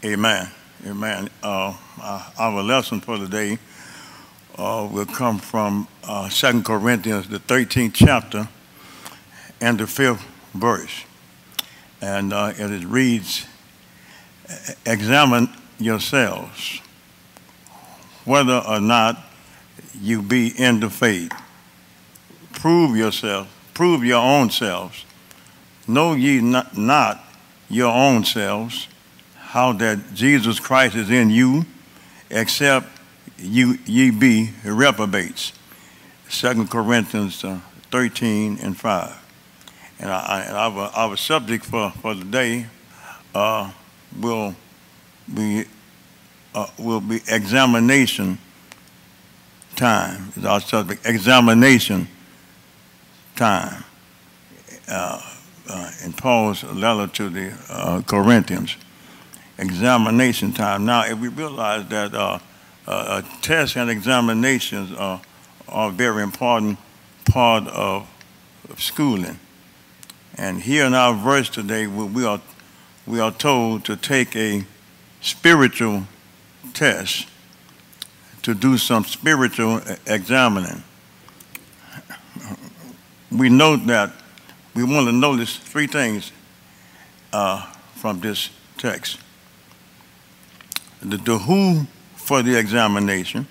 Amen. Amen. Our lesson for today will come from 2 Corinthians, the 13th chapter, and the 5th verse. And it reads, examine yourselves whether or not you be in the faith. Prove yourself, prove your own selves. Know ye not your own selves, how that Jesus Christ is in you, except ye be reprobates. 2 Corinthians 13 and 5. And our subject for today will be examination time. Is our subject, examination time. In Paul's letter to the Corinthians, examination time. Now, if we realize that tests and examinations are a very important part of schooling, and here in our verse today, we are told to take a spiritual test, to do some spiritual examining. We know that we want to notice three things from this text. The who for the examination,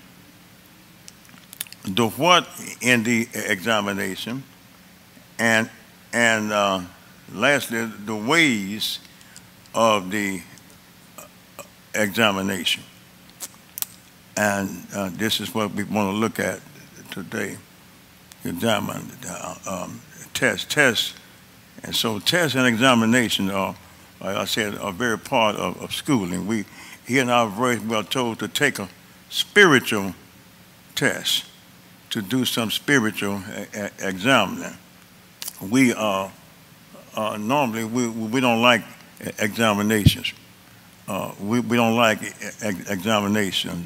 the what in the examination, and lastly, the ways of the examination. And this is what we want to look at today. Examine, test. And so tests and examination are, like I said, a very part of schooling. We, here in our verse, we are told to take a spiritual test, to do some spiritual examining. We normally, we don't like examinations. We don't like examinations.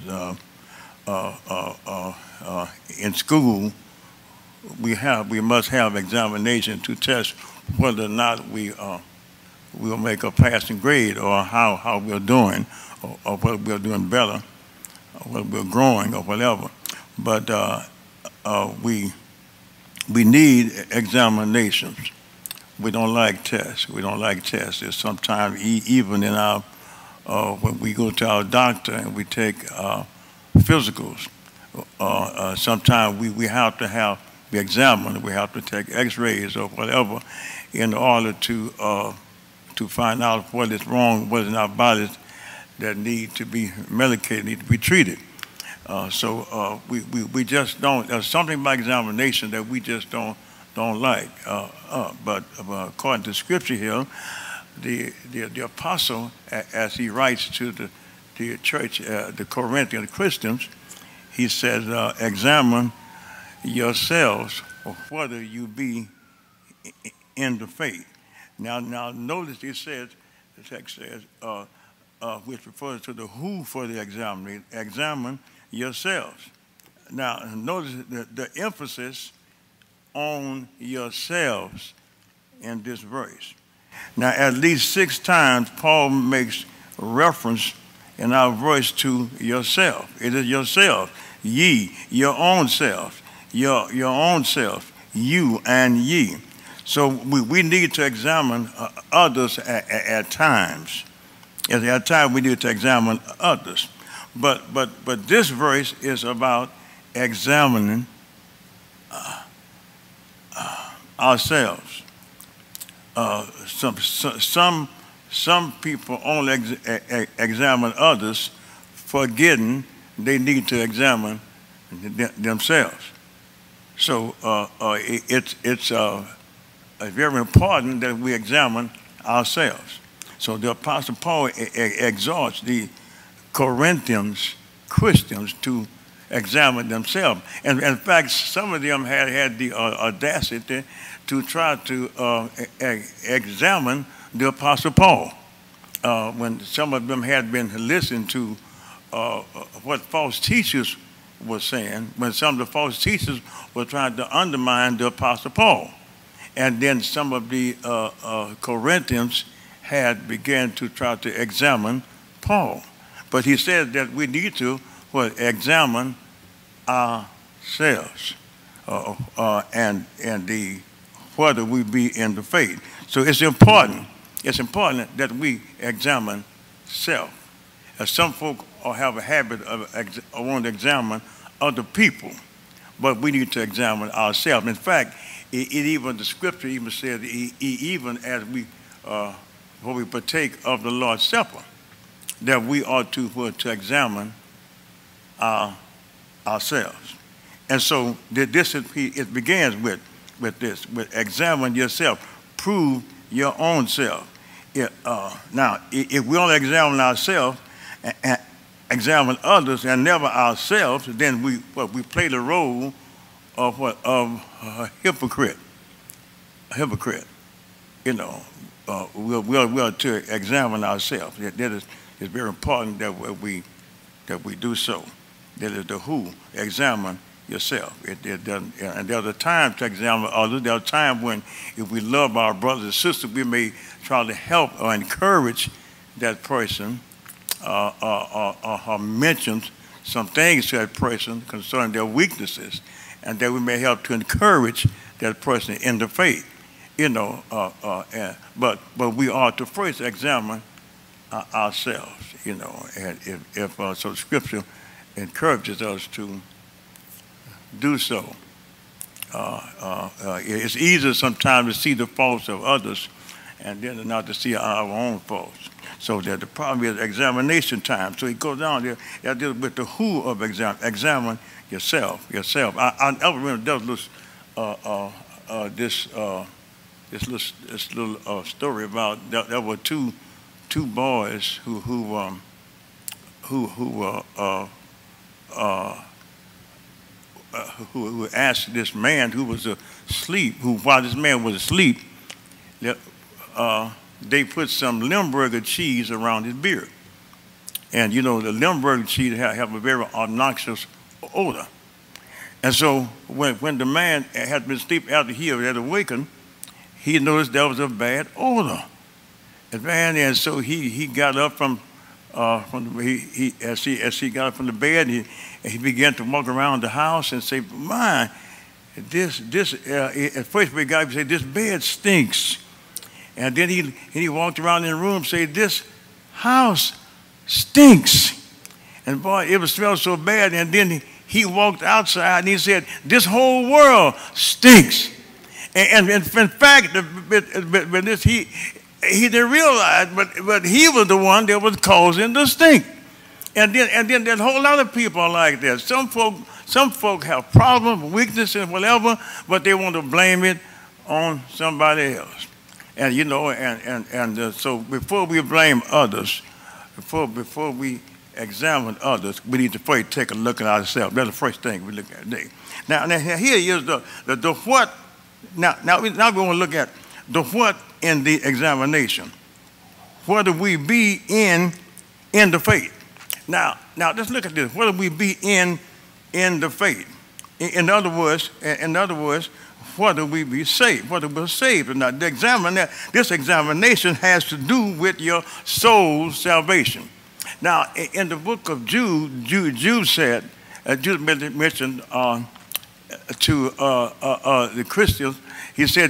In school, we must have examination to test whether or not we'll make a passing grade, or how we're doing, or whether we're doing better, or whether we're growing, or whatever. But we need examinations. We don't like tests. We don't like tests. There's sometimes even in our when we go to our doctor and we take physicals, sometimes we have to be examined. We have to take X-rays or whatever in order to find out what is wrong, what is in our bodies that need to be medicated, need to be treated. So we just don't. There's something about examination that we just don't like. But according to Scripture here, the apostle, as he writes to the church, the Corinthian Christians, he says, examine yourselves whether you be in the faith. Now notice he says, the text says, which refers to the who for the examining, examine yourselves. Now notice the emphasis on yourselves in this verse. Now at least 6 times Paul makes reference in our verse to yourself. It is yourself, ye, your own self, your own self, you and ye. So we need to examine others at times. At times we need to examine others. But this verse is about examining ourselves. Some people only examine others, forgetting they need to examine themselves. So it's very important that we examine ourselves. So the Apostle Paul exhorts the Corinthians Christians to examine themselves. And in fact, some of them had the audacity to try to examine the Apostle Paul. When some of them had been listening to what false teachers were saying, when some of the false teachers were trying to undermine the Apostle Paul. And then some of the Corinthians had began to try to examine Paul. But he said that we need to examine ourselves and whether we be in the faith. So it's important. It's important that we examine self. Some folk have a habit of want to examine other people, but we need to examine ourselves. In fact, the scripture even says, even as when we partake of the Lord's Supper, that we ought to examine ourselves. And so it begins with examine yourself, prove your own self. Now, if we only examine ourselves and examine others and never ourselves, then we play the role of a hypocrite. A hypocrite. We are to examine ourselves. It's very important that we do so. That is the who. Examine yourself. And there's a time to examine others. There's a time when, if we love our brothers and sisters, we may try to help or encourage that person or mention some things to that person concerning their weaknesses, and that we may help to encourage that person in the faith. But we ought to first examine ourselves. And if so, Scripture encourages us to do so. It's easier sometimes to see the faults of others and then not to see our own faults. So that the problem is examination time. So he goes down there with the who of examine yourself. I remember this little story about there were two boys who asked this man who was asleep, while this man was asleep, they put some Limburger cheese around his beard. And the Limburger cheese have a very obnoxious odor. And so when the man had been asleep after he had awakened, he noticed there was a bad odor. And so he got up as he got up from the bed, he began to walk around the house and say, "Man, at first we got to say, this bed stinks." And then he walked around in the room and said, "This house stinks." And boy, it was smelled so bad. And then he walked outside and he said, "This whole world stinks." And in fact, but this he didn't realize, but he was the one that was causing the stink. And then there's a whole lot of people are like that. Some folk have problems, weaknesses, whatever, but they want to blame it on somebody else. And so before we blame others, before we examine others, we need to first take a look at ourselves. That's the first thing we look at today. Now here is the what. Now we want to look at the what in the examination. Whether we be in the faith. Now let's look at this. Whether we be in the faith. In other words, whether we be saved, whether we're saved or not. This examination has to do with your soul's salvation. Now, in the book of Jude said, Jude mentioned to the Christians, he said,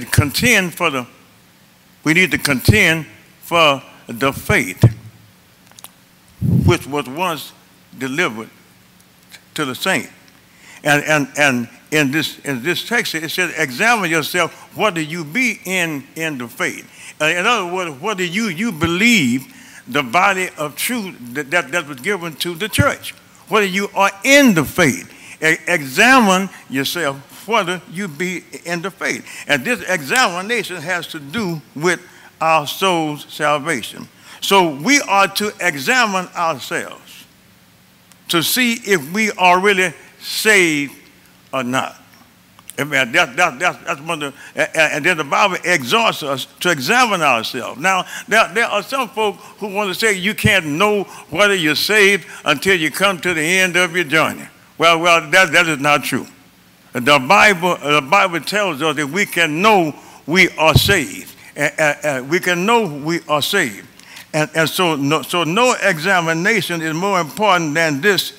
we need to contend for the faith which was once delivered to the saint. And in this text, it says, examine yourself whether you be in the faith. In other words, whether you believe the body of truth that was given to the church. Whether you are in the faith. Examine yourself whether you be in the faith. And this examination has to do with our soul's salvation. So we are to examine ourselves to see if we are really saved or not. Amen. That's one of and then the Bible exhorts us to examine ourselves. Now, there are some folk who want to say you can't know whether you're saved until you come to the end of your journey. Well, that is not true. The Bible tells us that we can know we are saved. We can know we are saved. And so no examination is more important than this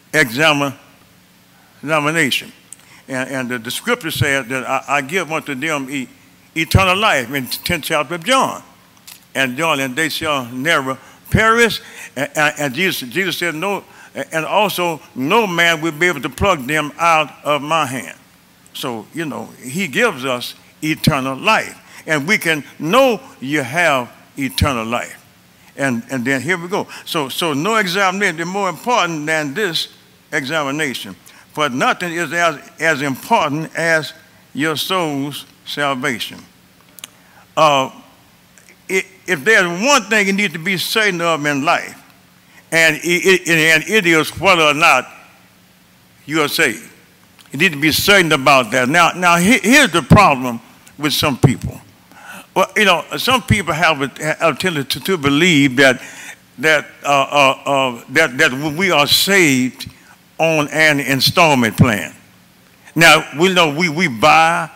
examination. And the scripture says that I give unto them eternal life in the 10th chapter of John. And they shall never perish. And Jesus said, no, and also no man will be able to pluck them out of my hand. So, he gives us eternal life. And we can know you have eternal life. And then here we go. So no examination is more important than this examination. For nothing is as important as your soul's salvation. If there's one thing you need to be certain of in life, and it is whether or not you are saved. You need to be certain about that. Now here's the problem with some people. Well, some people have a tendency to believe that we are saved on an installment plan. Now we know we buy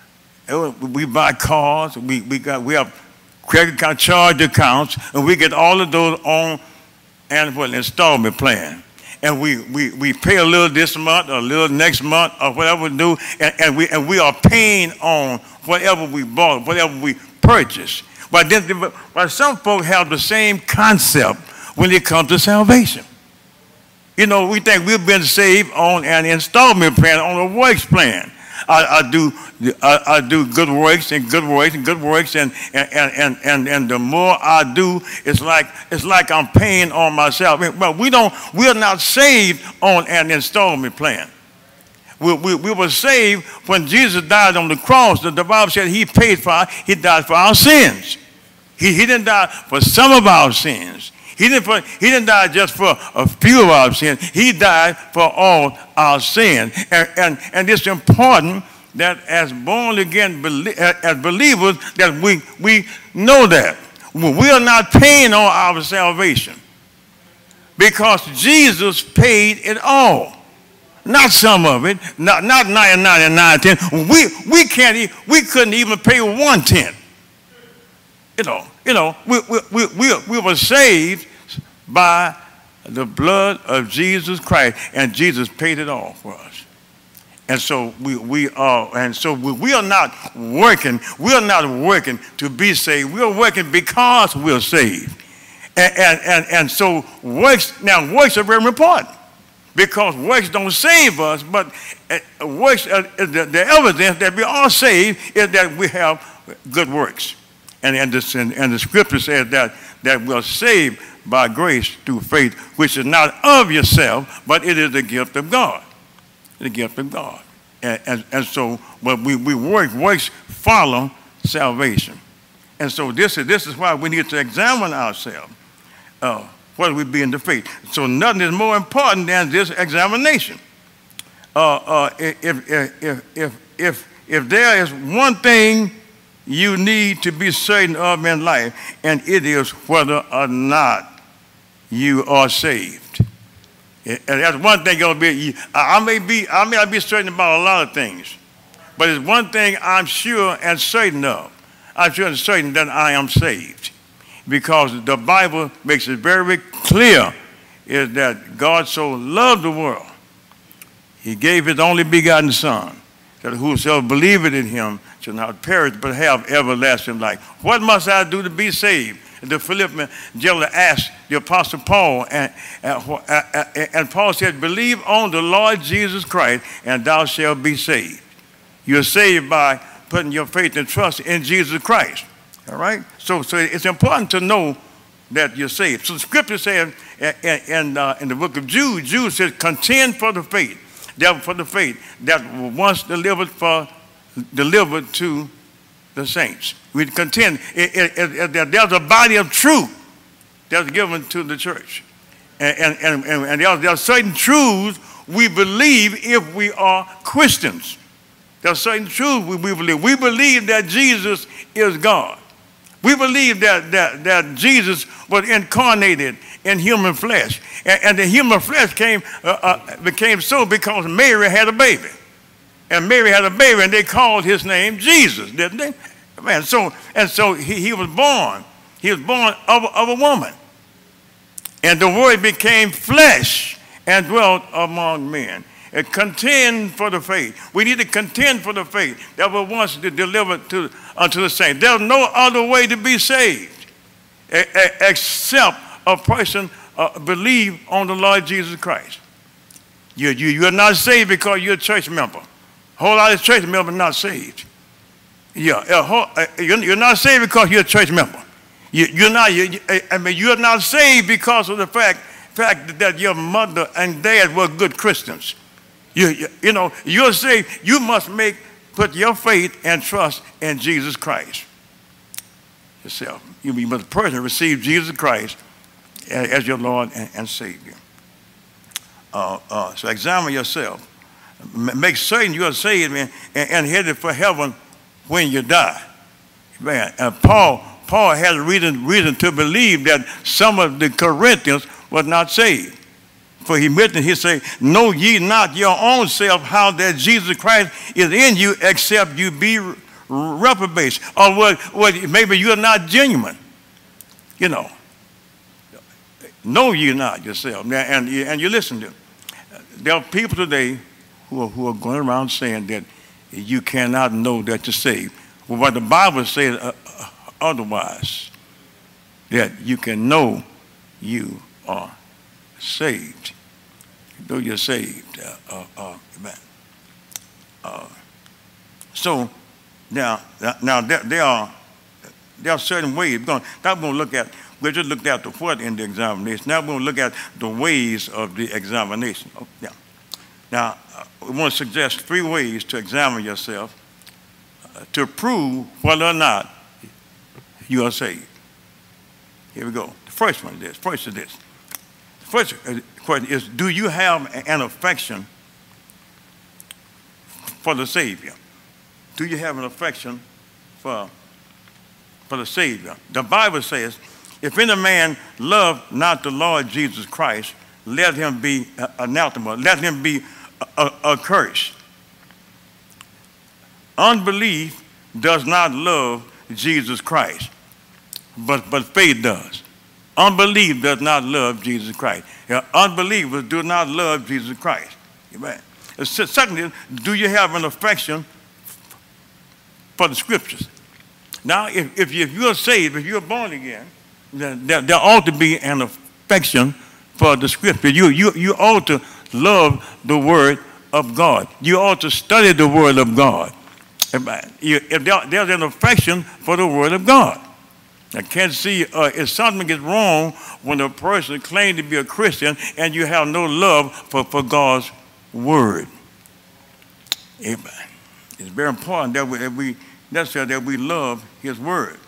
cars, we have credit account, charge accounts, and we get all of those on an installment plan. And we pay a little this month, or a little next month, or whatever we do, and we are paying on whatever we bought, whatever we purchased. But some folks have the same concept when it comes to salvation. We think we've been saved on an installment plan, on a works plan. I do good works and good works and good works, and the more I do, it's like I'm paying on myself. But we are not saved on an installment plan. We were saved when Jesus died on the cross. The Bible said he died for our sins. He didn't die for some of our sins. He didn't die just for a few of our sins. He died for all our sins. And it's important that as born again as believers that we know that. We are not paying on our salvation because Jesus paid it all. Not some of it, not 99 and 9/10. We couldn't even pay 1/10. We were saved by the blood of Jesus Christ, and Jesus paid it all for us. And so we are not working. We are not working to be saved. We are working because we're saved. And so works are very important, because works don't save us, but works, the evidence that we are saved is that we have good works. And the scripture says that we're saved by grace through faith, which is not of yourself, but it is the gift of God. The gift of God. And so, but works follow salvation. And so this is why we need to examine ourselves, whether we be in the faith. So nothing is more important than this examination. If there is one thing you need to be certain of in life, and it is whether or not you are saved. And that's one thing gonna be. I may not be certain about a lot of things, but it's one thing I'm sure and certain of. I'm sure and certain that I am saved, because the Bible makes it very clear is that God so loved the world, he gave his only begotten Son, that whosoever believeth in him shall not perish but have everlasting life. What must I do to be saved? The Philippian jailer asked the Apostle Paul, and Paul said, believe on the Lord Jesus Christ, and thou shalt be saved. You're saved by putting your faith and trust in Jesus Christ. All right? So it's important to know that you're saved. So the scripture says in the book of Jude says, contend for the faith that once delivered to the saints. We contend. There's a body of truth that's given to the church. And there are certain truths we believe if we are Christians. There are certain truths we believe. We believe that Jesus is God. We believe that Jesus was incarnated in human flesh. And the human flesh became so because Mary had a baby. And Mary had a baby, and they called his name Jesus, didn't they? Man, so he was born. He was born of a woman. And the Word became flesh and dwelt among men. And contend for the faith. We need to contend for the faith that was once delivered unto the saints. There's no other way to be saved except a person believe on the Lord Jesus Christ. You're not saved because you're a church member. A whole lot of church members not saved. You're not saved because you're a church member. You're not saved because of the fact that your mother and dad were good Christians. You're saved. You must put your faith and trust in Jesus Christ yourself. You must personally receive Jesus Christ as your Lord and Savior. So examine yourself. Make certain you are saved and headed for heaven when you die. Man, Paul has reason to believe that some of the Corinthians were not saved. For he mentioned, he said, know ye not your own self how that Jesus Christ is in you, except you be reprobate. Or maybe you're not genuine. Know ye not yourself. And you listen to them. There are people today who are going around saying that you cannot know that you're saved. Well, what the Bible says otherwise, that you can know you are saved. Though you're saved. Amen. So now there are certain ways. We just looked at the what in the examination. Now we're going to look at the ways of the examination. Oh, yeah. Now, we want to suggest 3 ways to examine yourself to prove whether or not you are saved. Here we go. The first one is this. The first question is, do you have an affection for the Savior? Do you have an affection for the Savior? The Bible says, if any man love not the Lord Jesus Christ, let him be anathema, let him be accursed. Unbelief does not love Jesus Christ, but faith does. Unbelief does not love Jesus Christ. Unbelievers do not love Jesus Christ. Amen. Secondly, do you have an affection for the Scriptures? Now, if you're saved, if you're born again, there ought to be an affection for the Scripture. You ought to love the Word of God. You ought to study the Word of God. If there's an affection for the Word of God. I can't see if something is wrong when a person claims to be a Christian and you have no love for God's Word. Amen. It's very important that we love His Word.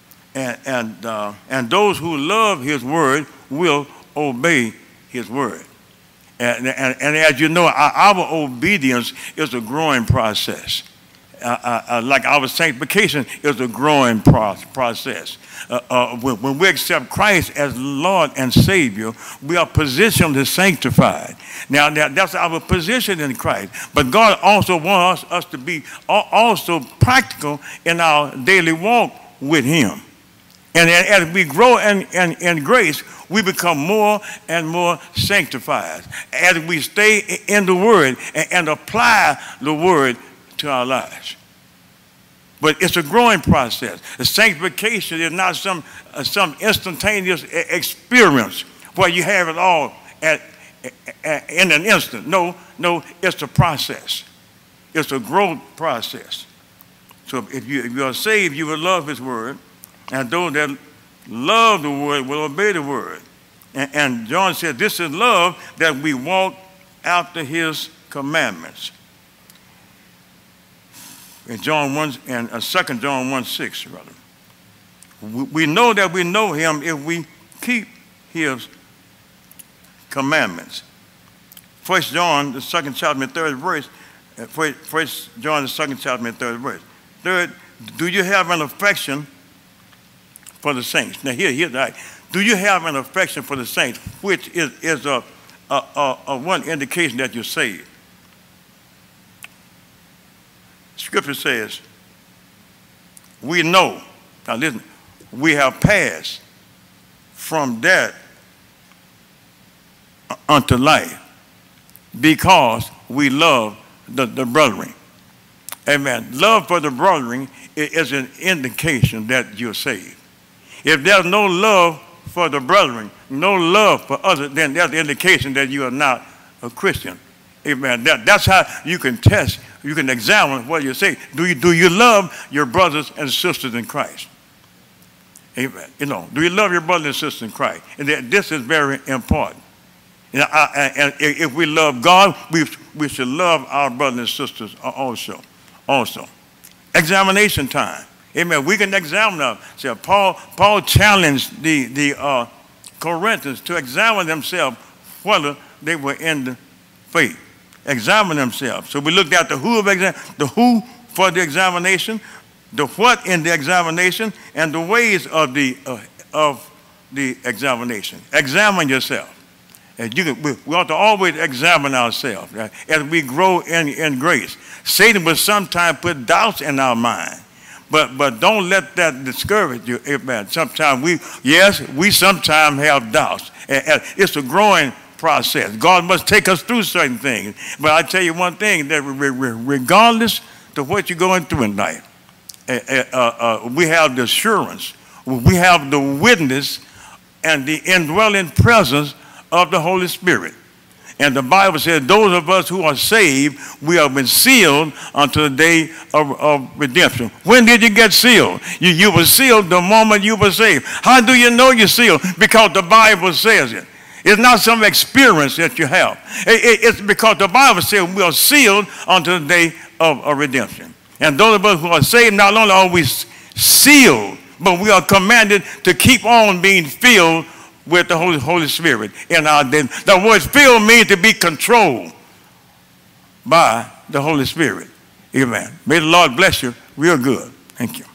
And those who love His Word will obey His Word. And as you know, our obedience is a growing process. Like our sanctification is a growing process. When we accept Christ as Lord and Savior, we are positioned to sanctified. Now, that's our position in Christ. But God also wants us to be also practical in our daily walk with Him. And as we grow in grace, we become more and more sanctified as we stay in the Word and apply the Word to our lives. But it's a growing process. The sanctification is not some instantaneous experience where you have it all in an instant. No, it's a process. It's a growth process. So if you are saved, you will love His Word. And those that love the Word will obey the Word. And John said, this is love, that we walk after His commandments. In John 1 and 2 John 1:6, rather. We know that we know Him if we keep His commandments. 1 John, the 2nd chapter, and 3rd verse. 1 John, the 2nd chapter, and 3rd verse. Third, do you have an affection for the saints? Now here's that. Do you have an affection for the saints, which is a one indication that you're saved? Scripture says, we know. Now listen, we have passed from death unto life because we love the brethren. Amen. Love for the brethren is an indication that you're saved. If there's no love for the brethren, no love for others, then that's the indication that you are not a Christian. Amen. That's how you can test, you can examine what you say. Do you love your brothers and sisters in Christ? Amen. Do you love your brothers and sisters in Christ? And this is very important. And if we love God, we should love our brothers and sisters also. Examination time. Amen. We can examine ourselves. Paul challenged the Corinthians to examine themselves whether they were in the faith. Examine themselves. So we looked at the who for the examination, the what in the examination, and the ways of the examination. Examine yourself. We ought to always examine ourselves, right? As we grow in grace. Satan will sometimes put doubts in our mind, but don't let that discourage you. Amen. Sometimes we sometimes have doubts. And it's a growing process. God must take us through certain things. But I tell you one thing, that regardless of what you're going through in life, we have the assurance, we have the witness and the indwelling presence of the Holy Spirit. And the Bible says those of us who are saved, we have been sealed unto the day of redemption. When did you get sealed? You were sealed the moment you were saved. How do you know you're sealed? Because the Bible says it. It's not some experience that you have. It's because the Bible says we are sealed unto the day of redemption. And those of us who are saved, not only are we sealed, but we are commanded to keep on being filled with the Holy Spirit in our day. The word filled means to be controlled by the Holy Spirit. Amen. May the Lord bless you real good. Thank you.